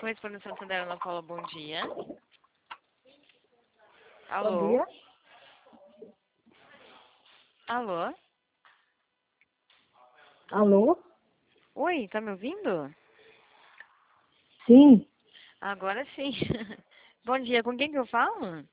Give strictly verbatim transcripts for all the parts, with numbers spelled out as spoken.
Correspondente Santander, Ana Paula, bom dia. Bom Alô? dia. Alô? Alô? Oi, tá me ouvindo? Sim, Agora sim. Bom dia, com quem que eu falo?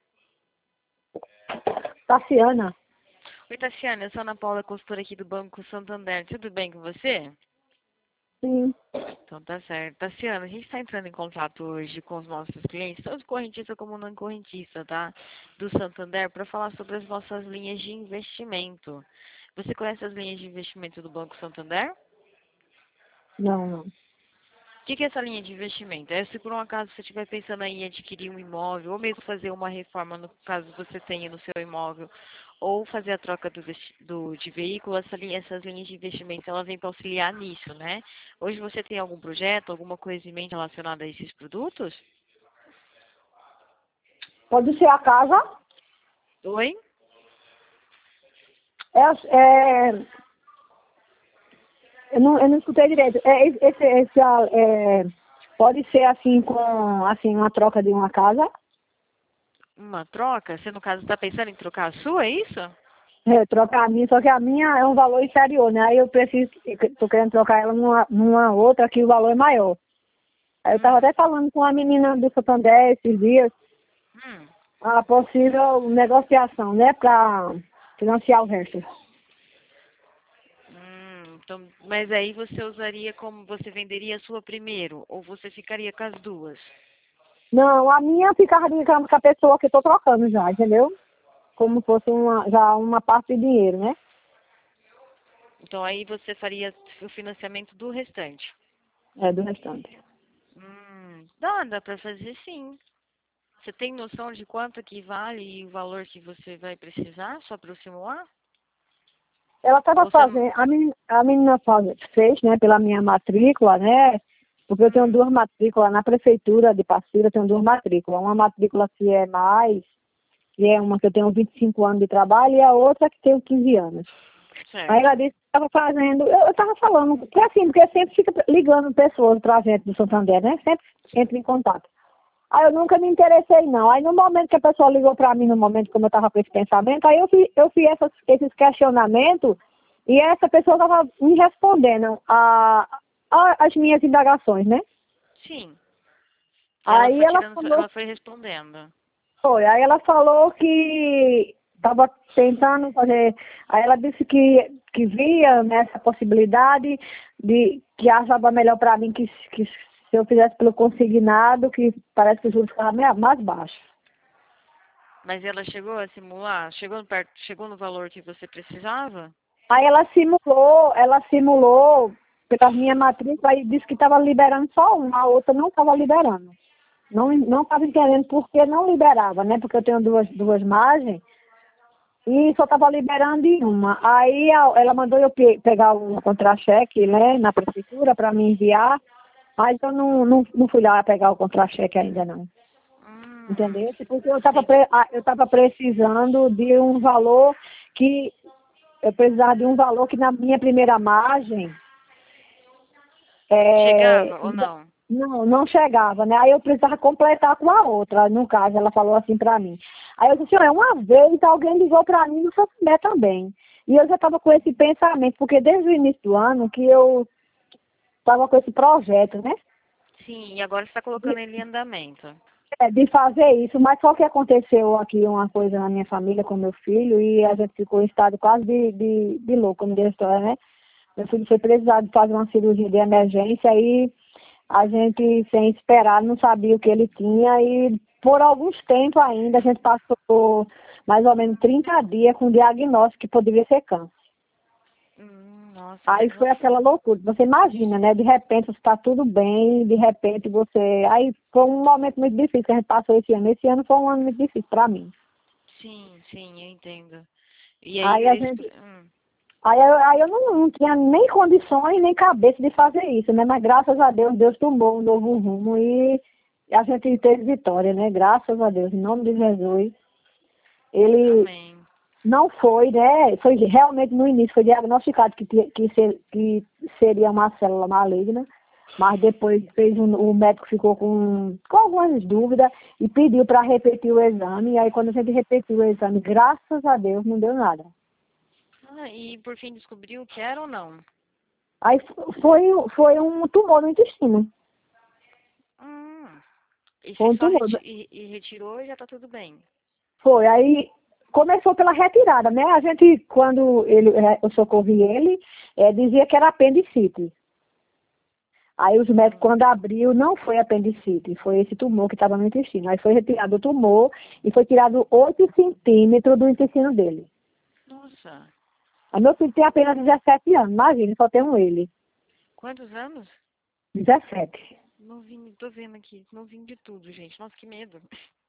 Tassiana. Oi, Tassiana, eu sou a Ana Paula, consultora aqui do Banco Santander. Tudo bem com você? Sim. Então tá certo. Tassiana, a gente está entrando em contato hoje com os nossos clientes, tanto correntista como não correntista, tá? Do Santander, para falar sobre as nossas linhas de investimento. Você conhece as linhas de investimento do Banco Santander? Não, não. O que que é essa linha de investimento? É se por um acaso você estiver pensando em adquirir um imóvel, ou mesmo fazer uma reforma, no caso você tenha no seu imóvel, ou fazer a troca do, vesti- do- de veículo, essa linha- essas linhas de investimento, ela vem para auxiliar nisso, né? Hoje você tem algum projeto, alguma coisa em mente relacionada a esses produtos? Pode ser a casa? Oi? É, é, eu, não, eu não escutei direito. É, esse, esse, ah, é, pode ser assim com assim, uma troca de uma casa? Uma troca? Você, no caso, está pensando em trocar a sua, é isso? É, trocar a minha, só que a minha é um valor inferior, né? Aí eu preciso, tô querendo trocar ela numa, numa outra que o valor é maior. Aí eu estava Hum, até falando com a menina do Santander esses dias, hum. a possível negociação, né? Para financiar o resto. Hum, então, mas aí você usaria como, você venderia a sua primeiro, ou você ficaria com as duas? Não, a minha ficava brincando com a pessoa que eu tô trocando já, entendeu? Como fosse uma, já uma parte de dinheiro, né? Então aí você faria o financiamento do restante. É, do restante. Hum, dá, dá pra fazer sim. Você tem noção de quanto que vale e o valor que você vai precisar, só para simular? Ela estava Ou você não... fazendo, a menina, a menina faz, fez, né, pela minha matrícula, né? Porque eu tenho Hum, duas matrículas na prefeitura de Passira, eu tenho duas matrículas. Uma matrícula que é mais, que é uma que eu tenho vinte e cinco anos de trabalho, e a outra que tenho quinze anos. Aí ela certo. disse que estava fazendo, eu estava falando, porque assim, porque sempre fica ligando pessoas para a gente do Santander, né? Sempre entra em contato. Aí eu nunca me interessei, não. Aí no momento que a pessoa ligou para mim, no momento como eu estava com esse pensamento, aí eu fiz, eu fiz essas, esses questionamentos e essa pessoa estava me respondendo a, a- as minhas indagações, né? Sim. Ela Aí foi ela tirando, falou, ela foi respondendo. foi, aí ela falou que estava tentando fazer, aí ela disse que, que via nessa possibilidade de que achava melhor para mim que, que se eu fizesse pelo consignado, que parece que os juros ficavam meio- mais baixos. Mas ela chegou a simular? Chegou perto, chegou no valor que você precisava? Aí ela simulou, ela simulou pela minha matrícula e disse que estava liberando só uma, a outra não estava liberando. Não não estava entendendo por que não liberava, né? Porque eu tenho duas, duas margens e só estava liberando em uma. Aí a- ela mandou eu pe- pegar o contra-cheque, né, na prefeitura para me enviar, mas eu não, não, não fui lá pegar o contra-cheque ainda não. Hum, Entendeu? Porque eu estava sim. eu estava precisando de um valor que eu precisava de um valor que na minha primeira margem é, Chegava ou não? não, não chegava, né? Aí eu precisava completar com a outra, no caso, ela falou assim pra mim. Aí eu disse, olha, uma vez alguém ligou pra mim no Santander também. E eu já estava com esse pensamento, porque desde o início do ano que eu estava com esse projeto, né? Sim, e agora você está colocando ele em andamento. É, de fazer isso, mas só que aconteceu aqui uma coisa na minha família com meu filho e a gente ficou em estado quase de, de, de louco, como diz a história, né? Meu filho foi precisado de fazer uma cirurgia de emergência e a gente, sem esperar, não sabia o que ele tinha e por alguns tempos ainda a gente passou por mais ou menos trinta dias com o diagnóstico que poderia ser câncer. Hum, nossa, Aí mesmo foi assim. aquela loucura. Você imagina, né? De repente você está tudo bem, de repente você. Aí foi um momento muito difícil que a gente passou esse ano. Esse ano foi um ano muito difícil para mim. Sim, sim, eu entendo. E aí, Aí a esse... gente. hum, Aí, eu- aí eu não, não tinha nem condições nem cabeça de fazer isso, né? Mas graças a Deus, Deus tomou um novo rumo e a gente teve vitória, né? Graças a Deus, em nome de Jesus. Ele amém. não foi, né? Foi realmente no início, foi diagnosticado que, ti- que, ser, que seria uma célula maligna. Mas depois fez um, o médico ficou com, com algumas dúvidas e pediu para repetir o exame. E aí quando a gente repetiu o exame, graças a Deus, não deu nada. Ah, e por fim descobriu que era ou não? Aí foi, foi um tumor no intestino. Hum. E Foi você um só tumor. reti e, e retirou e já tá tudo bem? Foi, aí começou pela retirada, né? A gente, quando ele, é, eu socorri ele, é, dizia que era apendicite. Aí os médicos, quando abriu, não foi apendicite, foi esse tumor que estava no intestino. Aí foi retirado o tumor e foi tirado oito centímetros do intestino dele. Nossa. Aí meu filho tem apenas dezessete anos, imagina, só tem um ele. Quantos anos? dezessete. Não vim, tô vendo aqui, não vim de tudo, gente. Nossa, que medo.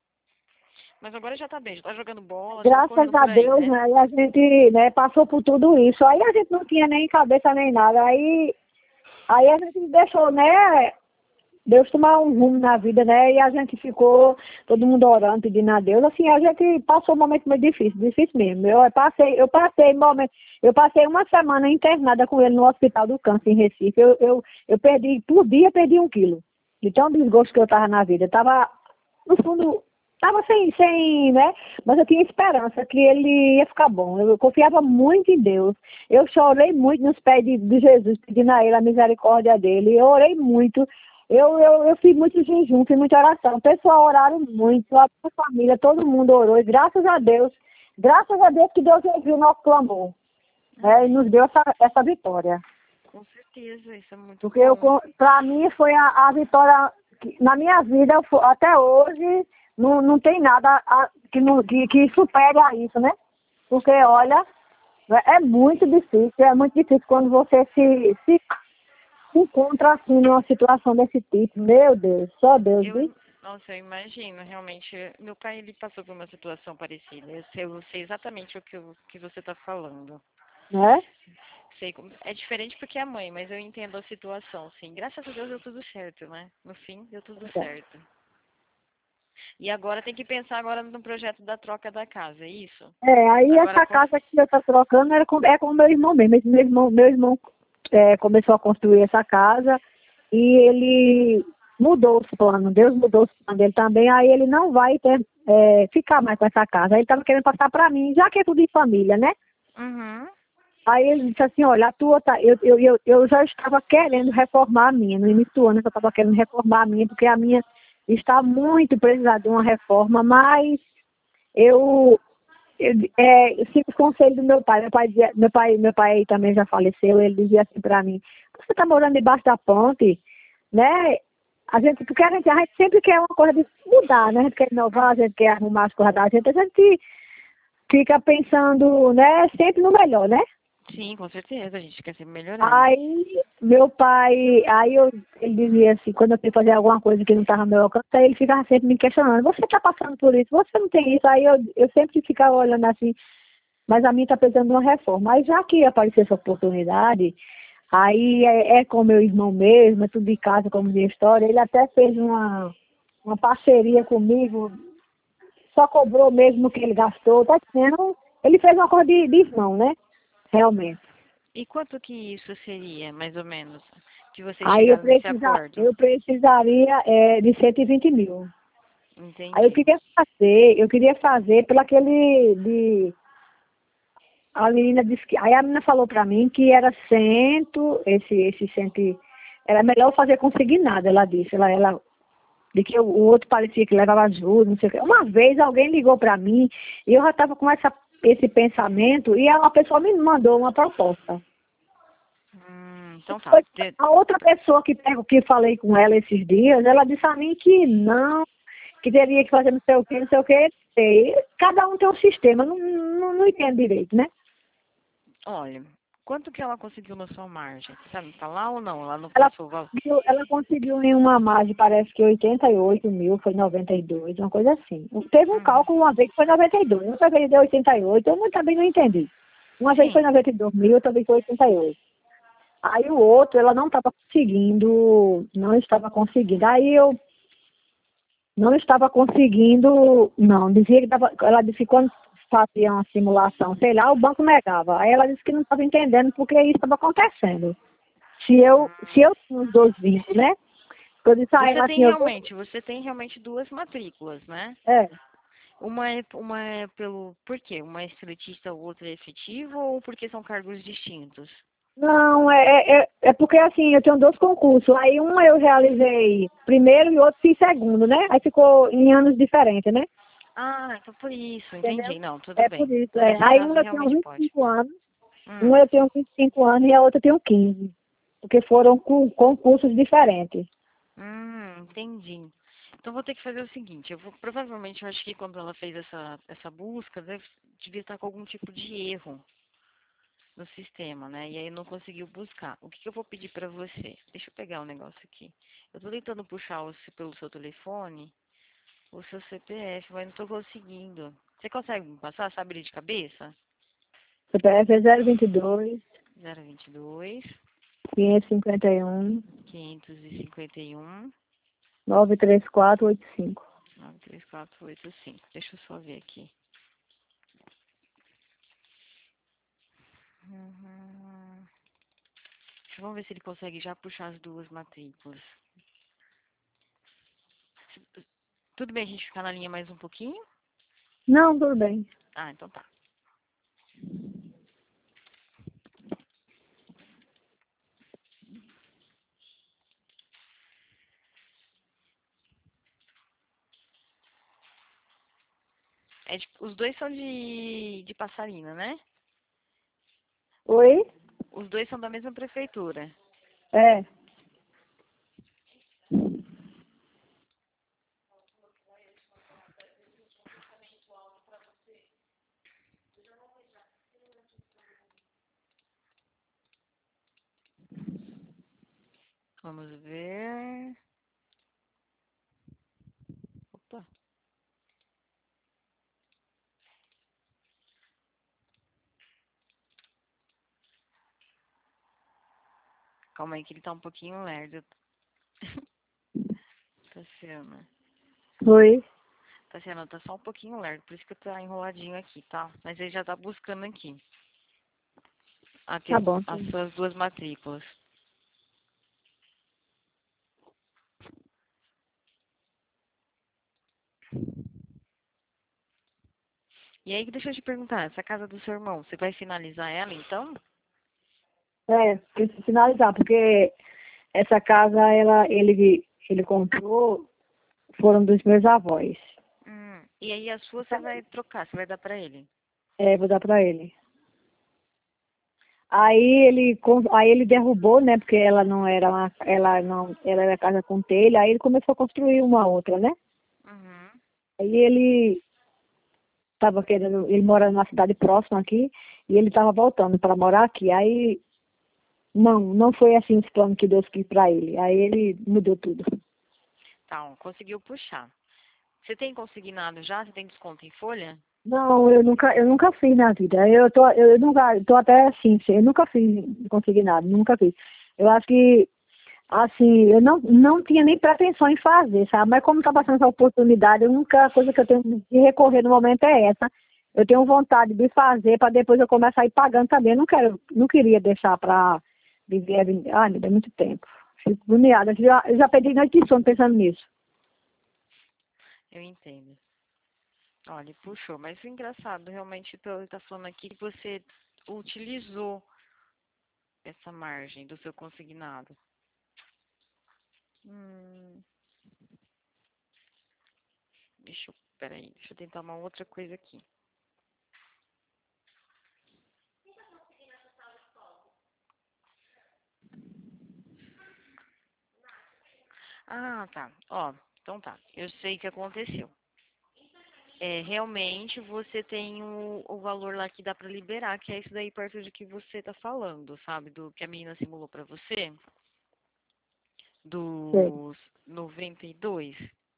Mas agora já tá bem, já tá jogando bola, já tá Graças correndo a por aí, Deus, né? né? E a gente, né, passou por tudo isso. Aí a gente não tinha nem cabeça nem nada. Aí, aí a gente deixou, né? Deus tomar um rumo na vida, né? E a gente ficou, todo mundo orando, pedindo a Deus. Assim, a gente passou um momento muito difícil, difícil mesmo. Eu passei, eu passei momento, eu passei uma semana internada com ele no Hospital do Câncer em Recife. Eu, eu, eu perdi, por dia, perdi um quilo. De tão desgosto que eu tava na vida. Eu tava, no fundo, tava sem, sem, né? Mas eu tinha esperança que ele ia ficar bom. Eu confiava muito em Deus. Eu chorei muito nos pés de, de Jesus, pedindo a ele a misericórdia dele. Eu orei muito. Eu, eu, eu fiz muito jejum, fiz muita oração. O pessoal oraram muito, a minha família, todo mundo orou. E graças a Deus, graças a Deus que Deus ouviu o nosso clamor. Né, e nos deu essa, essa vitória. Com certeza, isso é muito Porque eu, bom. para mim foi a, a vitória, que, na minha vida, eu, até hoje, não, não tem nada a, que, não, que, que supere a isso, né? Porque, olha, é muito difícil, é muito difícil quando você se... se se encontra assim numa situação desse tipo, meu Deus, só Deus, Eu, viu? nossa, eu imagino, realmente. Meu pai, ele passou por uma situação parecida. Eu sei, eu sei exatamente o que, eu, que você está falando. Né? Sei, como- é diferente porque é mãe, mas eu entendo a situação, sim. Graças a Deus deu tudo certo, né? No fim, deu tudo certo. E agora tem que pensar agora no projeto da troca da casa, é isso? É, aí Agora, essa com... casa que eu tô trocando era com, é com o meu irmão mesmo. Esse meu irmão, meu irmão é, começou a construir essa casa e ele mudou os planos, Deus mudou os planos dele também, aí ele não vai ter, é, ficar mais com essa casa. Aí ele estava querendo passar para mim, já que é tudo em família, né? Uhum. Aí ele disse assim, olha, a tua tá. Eu, eu, eu, eu já estava querendo reformar a minha. No início do ano eu já estava querendo reformar a minha, porque a minha está muito precisando de uma reforma, mas eu, eu, é, eu sigo o conselho do meu pai. Meu pai, dizia, meu pai, meu pai também já faleceu, ele dizia assim para mim, você está morando debaixo da ponte, né? A gente, porque a gente, a gente sempre quer uma coisa de mudar, né? A gente quer inovar, a gente quer arrumar as coisas da gente, a gente fica pensando, né, sempre no melhor, né? Sim, com certeza, a gente quer sempre melhorar. Aí, meu pai, aí eu, ele dizia assim, quando eu queria fazer alguma coisa que não estava no meu alcance, aí ele ficava sempre me questionando, você está passando por isso, você não tem isso, aí eu, eu sempre ficava olhando assim, mas a minha está precisando de uma reforma. Aí já que apareceu essa oportunidade, aí é, é com meu irmão mesmo, é tudo de casa, como minha história, ele até fez uma, uma parceria comigo, só cobrou mesmo o que ele gastou, tá dizendo, ele fez uma coisa de, de irmão, né? Realmente. E quanto que isso seria, mais ou menos, que vocês Aí eu, chegaram nesse precisa, acordo? eu precisaria é, de cento e vinte mil. Aí eu Entendi. queria fazer, eu queria fazer pelo aquele de. A menina disse que. Aí a menina falou pra mim que era cento, esse, esse cento. e- Era melhor fazer consignado, ela disse. Ela, ela, de que o, o outro parecia que levava juros, não sei o quê. Uma vez alguém ligou pra mim e eu já estava com essa, esse pensamento e a pessoa me mandou uma proposta. Hum, então tá. Foi De- a outra pessoa que, pego- que falei com ela esses dias, ela disse a mim que não, que teria que fazer não sei o que, não sei o que. E cada um tem um sistema, não, não, não entendo direito, né? Olha, quanto que ela conseguiu na sua margem? Sabe falar ou não? Ela não Ela passou o valor? conseguiu, ela conseguiu em uma margem, parece que oitenta e oito mil, foi noventa e dois, uma coisa assim. Teve um Uhum. cálculo uma vez que foi noventa e dois, outra vez deu oitenta e oito, eu não- também não entendi. Uma vez foi Sim. noventa e dois mil, outra vez foi oitenta e oito. Aí o outro, ela não estava conseguindo, não estava conseguindo. Aí eu não estava conseguindo, não, dizia que tava, ela disse que quando fazia uma simulação, sei lá, o banco negava. Aí ela disse que não estava entendendo porque isso estava acontecendo. Se eu, se eu tenho os dois vínculos, né? Eu disse a Você ela tem assim, eu vou... realmente, você tem realmente duas matrículas, né? É. Uma é, uma é pelo, por quê? Uma é seletista, outra é efetiva ou porque são cargos distintos? Não, é, é, é é porque assim, eu tenho dois concursos. Aí uma eu realizei primeiro e outro fiz segundo, né? Aí ficou em anos diferentes, né? Ah, então por isso, Entendeu? entendi. Não, tudo É por bem. isso, é. Nesse Aí caso uma eu tenho realmente vinte e pode. cinco anos, Hum, uma eu tenho vinte e cinco anos e a outra eu tenho quinze. Porque foram com concursos diferentes. hum, entendi. Então vou ter que fazer o seguinte, eu vou, provavelmente eu acho que quando ela fez essa, essa busca, deve, devia estar com algum tipo de erro no sistema, né? E aí não conseguiu buscar. O que, que eu vou pedir pra você? Deixa eu pegar um negócio aqui. Eu tô tentando puxar o, pelo seu telefone o seu C P F, mas não tô conseguindo. Você consegue me passar? Sabe ele de cabeça? C P F é zero vinte e dois, zero vinte e dois, quinhentos e cinquenta e um, quinhentos e cinquenta e um, nove três quatro oito cinco. nove três quatro oito cinco. Deixa eu só ver aqui. Uhum. Vamos ver se ele consegue já puxar as duas matrículas. Tudo bem a gente ficar na linha mais um pouquinho? Não, tudo bem. Ah, então tá. É de- os dois são de, de Passarina, né? Oi? Os dois são da mesma prefeitura. É. Vamos ver. Opa. Calma aí que ele tá um pouquinho lerdo. Tassiana. Oi? Tassiana, tá só um pouquinho lerdo, por isso que tá enroladinho aqui, tá? Mas ele já tá buscando aqui. Aqui, Tá bom. as suas duas matrículas. E aí, deixa eu te perguntar, essa casa do seu irmão, você vai finalizar ela então? É, preciso finalizar, porque essa casa, ela, ele, ele comprou, foram dos meus avós. Hum, e aí a sua você vai trocar, você vai dar pra ele? É, vou dar pra ele. Aí ele, com- aí ele derrubou, né, porque ela não era uma, ela não, ela era casa com telha, aí ele começou a construir uma outra, né? Uhum. Aí ele estava querendo, ele mora numa cidade próxima aqui, e ele estava voltando para morar aqui. Aí, não, não foi assim esse plano que Deus quis para ele. Aí ele mudou tudo. Tá, ó, conseguiu puxar. Você tem consignado já? Você tem desconto em folha? Não, eu nunca, eu nunca fiz na vida. Eu tô, eu nunca, tô até assim, eu nunca fiz, consegui nada, nunca fiz. Eu acho que, assim, eu não, não tinha nem pretensão em fazer, sabe? Mas como está passando essa oportunidade, a única coisa que eu tenho de recorrer no momento é essa. Eu tenho vontade de fazer para depois eu começar a ir pagando também. Eu não quero, não queria deixar para viver, a vida- ai, me dá muito tempo. Fico agoniada. Eu já, eu já perdi noite de sono pensando nisso. Eu entendo. Olha, puxou. Mas o engraçado, realmente, pelo que tá falando aqui, que você utilizou essa margem do seu consignado. Hum, deixa eu, peraí, deixa eu tentar uma outra coisa aqui. Ah, tá. Ó, então tá. Eu sei o que aconteceu. É, realmente você tem o, o valor lá que dá pra liberar, que é isso daí perto de que você tá falando, sabe? Do que a menina simulou pra você, Sei, dos noventa e dois.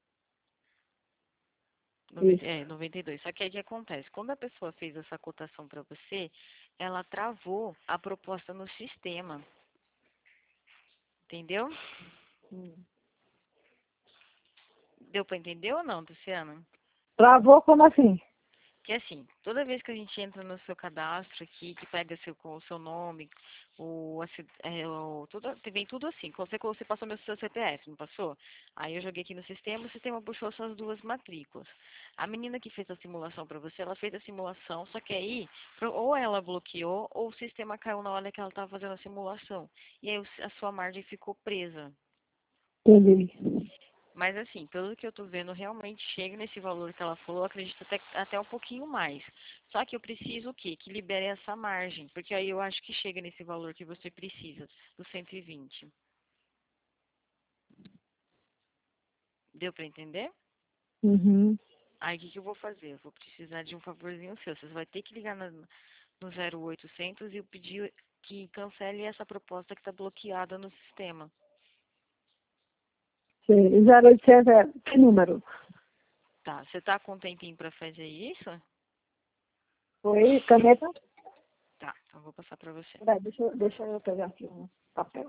noventa, isso. é, noventa e dois. Só que aí o que acontece? Quando a pessoa fez essa cotação pra você, ela travou a proposta no sistema. Entendeu? Hum. Deu pra entender ou não, Luciana? Travou como assim? Que assim, toda vez que a gente entra no seu cadastro aqui, que pega seu, com o seu nome, o, assi- é, o tudo, vem tudo assim. Você, você passou meu seu C P F, não passou? Aí eu joguei aqui no sistema, o sistema puxou suas duas matrículas. A menina que fez a simulação para você, ela fez a simulação, só que aí, pro- ou ela bloqueou, ou o sistema caiu na hora que ela estava fazendo a simulação. E aí o- a sua margem ficou presa. Entendi. Mas assim, pelo que eu tô vendo, realmente chega nesse valor que ela falou, eu acredito até, até um pouquinho mais. Só que eu preciso o quê? Que libere essa margem, porque aí eu acho que chega nesse valor que você precisa, do cento e vinte. Deu para entender? Uhum. Aí o que, que eu vou fazer? Eu vou precisar de um favorzinho seu. Você vai ter que ligar na- no zero oitocentos e eu pedir que cancele essa proposta que está bloqueada no sistema. Sim. zero oitocentos é que número? Tá, você tá com um tempinho para fazer isso? Foi caneta? Tá, então eu vou passar para você. Peraí, deixa, eu- deixa eu pegar aqui um papel.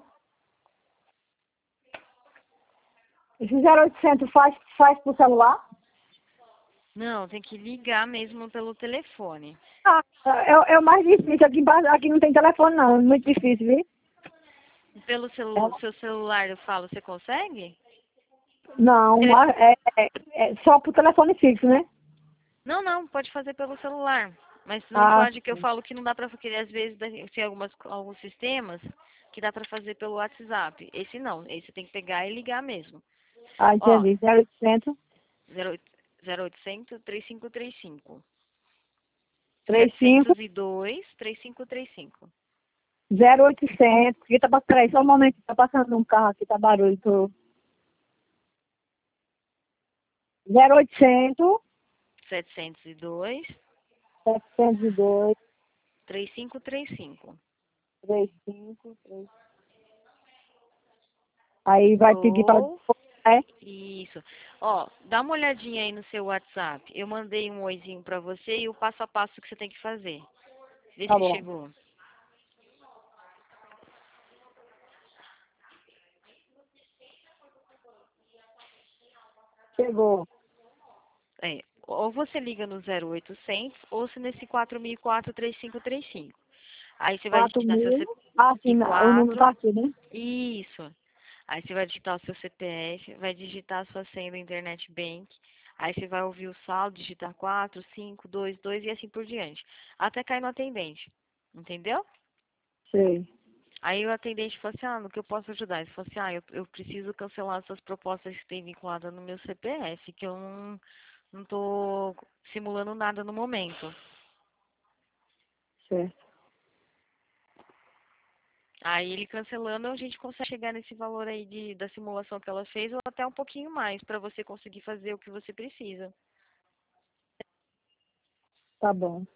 Esse zero oitocentos faz, faz por celular? Não, tem que ligar mesmo pelo telefone. Ah, é, é o mais difícil. Aqui, embaixo- aqui não tem telefone, não. É muito difícil, viu? Pelo celu seu celular, eu falo, você consegue? Não, Telefone. é, é, é só por telefone fixo, né? Não, não, pode fazer pelo celular. Mas não Ah, pode, que eu falo que não dá pra fazer, às vezes da- tem algumas, alguns sistemas que dá pra fazer pelo WhatsApp. Esse não, esse tem que pegar e ligar mesmo. ah, Ó, entendi. zero oitocentos, zero oitocentos, três cinco três cinco. trinta e cinco, setecentos e dois, três cinco três cinco. zero oitocentos. Que tá, passando- peraí, só um momento. Tá passando um carro aqui, tá barulho. Tô... zero oitocentos, setecentos e dois, setecentos e dois, três cinco três cinco. trinta e cinco, três. Aí vai pedir para... Ou É? isso. Ó, dá uma olhadinha aí no seu WhatsApp. Eu mandei um oizinho pra você e o passo a passo que você tem que fazer. Vê Tá se bom. chegou. Chegou. É, ou você liga no zero oitocentos ou se nesse quatro mil e quatro, três cinco três cinco. Aí você vai quatro digitar seu mil. Ah, sim, o número C P F. tá aqui, né? Isso. Aí você vai digitar o seu C P F, vai digitar a sua senha do Internet Bank. Aí você vai ouvir o saldo, digitar quatro, cinco, dois, dois e assim por diante. Até cair no atendente. Entendeu? Sei. Aí o atendente falou assim, ah, no que eu posso ajudar? Ele falou assim, ah, eu, eu preciso cancelar essas propostas que tem vinculada no meu C P F, que eu não, não tô simulando nada no momento. Certo. Aí ele cancelando, a gente consegue chegar nesse valor aí de, da simulação que ela fez, ou até um pouquinho mais, para você conseguir fazer o que você precisa. Tá bom.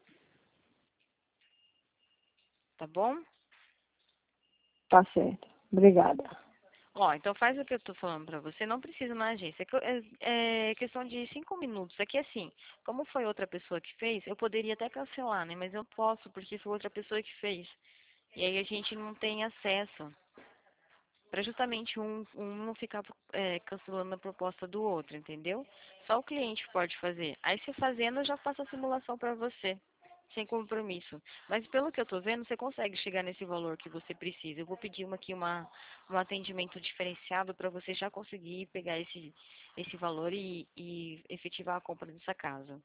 Tá bom? Tá certo. Obrigada. Ó, então faz o que eu tô falando pra você, não precisa na agência. É que- É, é questão de cinco minutos. Aqui assim, como foi outra pessoa que fez, eu poderia até cancelar, né? Mas eu não posso, porque foi outra pessoa que fez. E aí a gente não tem acesso. Para justamente um, um não ficar é, cancelando a proposta do outro, entendeu? Só o cliente pode fazer. Aí se fazendo, eu já faço a simulação para você, sem compromisso. Mas pelo que eu estou vendo, você consegue chegar nesse valor que você precisa. Eu vou pedir uma, aqui uma, um atendimento diferenciado para você já conseguir pegar esse, esse valor e, e efetivar a compra dessa casa.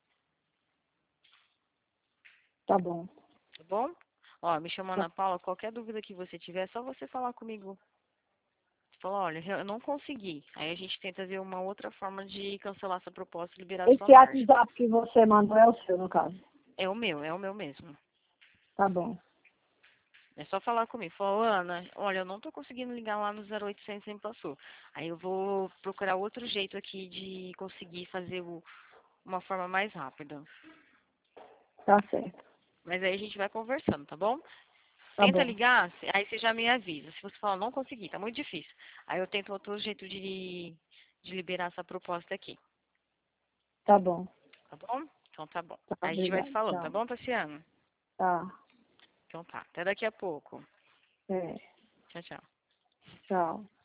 Tá bom. Tá bom? Ó, me chama Tá, Ana Paula, qualquer dúvida que você tiver, é só você falar comigo. Você falou, olha, eu não consegui. Aí a gente tenta ver uma outra forma de cancelar essa proposta e liberar sua esse margem. WhatsApp que você mandou é o seu, no caso. É o meu, é o meu mesmo. Tá bom. É só falar comigo. Falou, Ana, olha, eu não tô conseguindo ligar lá no zero oitocentos nem passou. Aí eu vou procurar outro jeito aqui de conseguir fazer o, uma forma mais rápida. Tá certo. Mas aí a gente vai conversando, tá bom? Tá Tenta bom. ligar, aí você já me avisa. Se você falar, não consegui, tá muito difícil. Aí eu tento outro jeito de, de liberar essa proposta aqui, Tá bom. tá bom? Então tá bom. Tá, Aí a gente vai se obrigada. falando, tá Tchau. bom, Tassiana? Tá. Então tá. Até daqui a pouco. É. Tchau, tchau. Tchau.